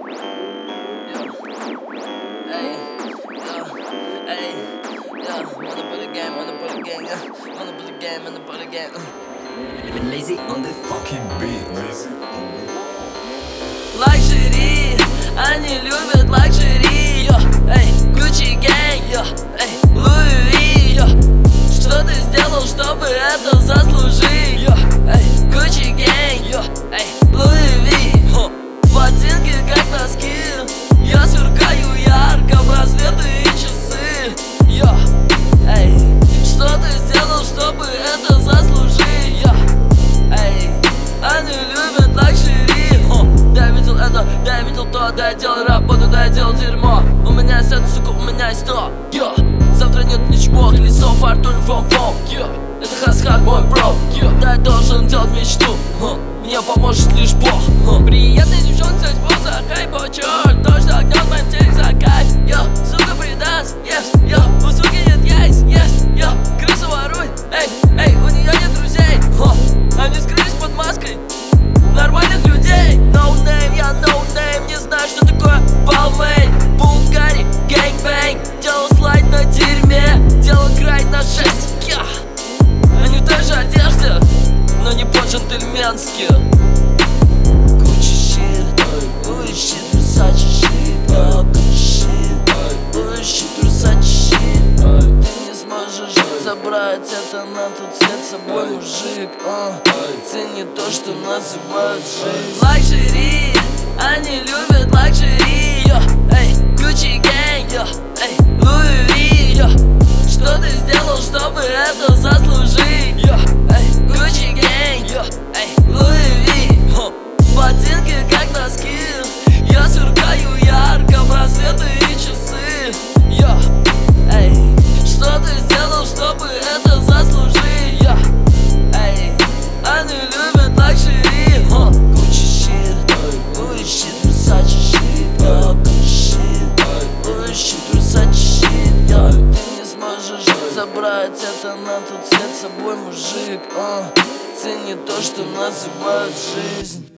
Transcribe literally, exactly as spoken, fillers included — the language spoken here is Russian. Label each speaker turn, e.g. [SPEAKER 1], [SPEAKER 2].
[SPEAKER 1] Hey, yo, hey, yo, wanna put a game, wanna put a game, yeah. Wanna put a game, wanna put a game. uh.
[SPEAKER 2] Lazy on the fucking beat. Lazy.
[SPEAKER 1] Лакшери, они любят лакшери, йо, эй, Gucci gang, йо, эй, Louis V, йо. Что ты сделал, чтобы это заслужить, йо, эй, Gucci gang, йо, эй, Louis V, хо. Ботинки как носки, я сверкаю ярко, браслеты и часы, йо, эй. Что ты сделал, чтобы это заслужить, йо, эй. Они любят лакшери, хо. Да я видел это, да я видел то, да я делал работу, да я делал дерьмо. У меня есть это, сука, у меня есть то, йо. Завтра нет ничего, колесо, фортуны, фом-фом, йо. Это хас-хар, мой бро, йо. Да я должен делать мечту, хо. Мне поможет лишь Бог, хо. Приятная девчонка, спонсор, хайпо, черт. То, что огнет моим телек за кайф, йо. Сука предаст, yes, йо. У суки нет яйц, yes, йо. Крыса ворует, эй, эй, у нее нет друзей, хо. Они скрылись под маской нормальных людей. No name, я no name, не знаю, что такое Balmain, Булгари, гэнг-бэнг. Делал слайд на дерьме, делал край на шесть, yeah. Они в той же одежде, но не по-джентльменски. Gucci shit, Gucci shit, Versace shit, Gucci shit, Gucci shit, Versace shit. Ты не сможешь забрать это на тот свет с собой, мужик, uh. Цени то, что называют жизнь. Лакшери, они любят лакшери, йо, эй, Gucci gang, йо, эй, Louis V, йо. Что ты сделал, чтобы это заслужить, йо, эй, Gucci gang, йо, эй, Louis V, хо. Ботинки как носки, я сверкаю ярко, браслеты и часы, йо, эй. Что ты сделал, чтобы это заслужить, йо, эй. Они любят лакшери, хо. Gucci shit, Gucci shit, Versace shit, йо. Gucci shit, Gucci shit, Versace shit, йо. Ты не сможешь забрать это на тот свет с собой, мужик, uh. Цени то, что называют жизнь.